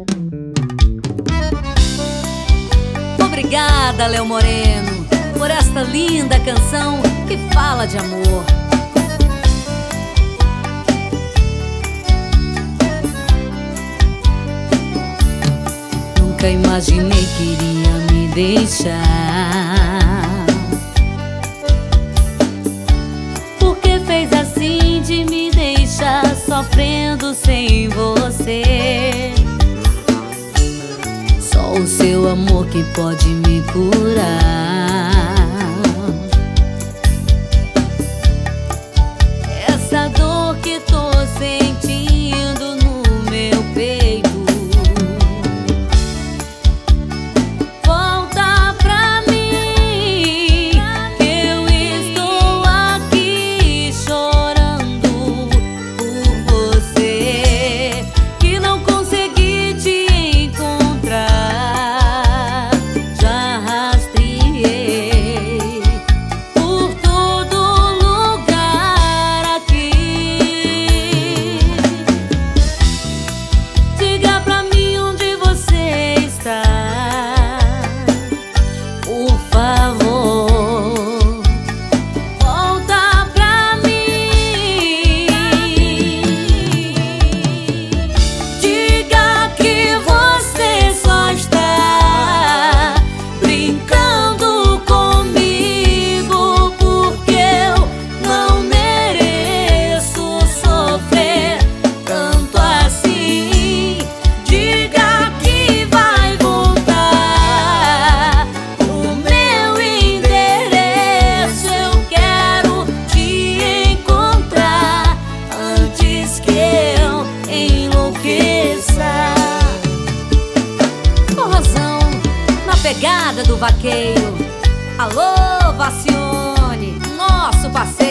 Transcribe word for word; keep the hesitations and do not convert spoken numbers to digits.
Obrigada, Léo Moreno, por esta linda canção que fala de amor. Nunca imaginei que iria me deixar, porque fez assim de me deixar sofrendo sem você. Só o seu amor que pode me curar essa dor que tô sentindo no meu peito. Volta pra mim, que eu estou aqui chorando por você, que não consegui te encontrar. Já rastreei por todo lugar aqui. Diga pra mim onde você está, por favor. Volta pra mim. Diga que você só está brincando comigo, porque eu não mereço sofrer tanto assim. Diga que vai voltar o meu endereço. Eu quero te encontrar antes que eu enlouqueça. Forrozão na pegada do vaqueiro. Alô, Vacione, nosso parceiro.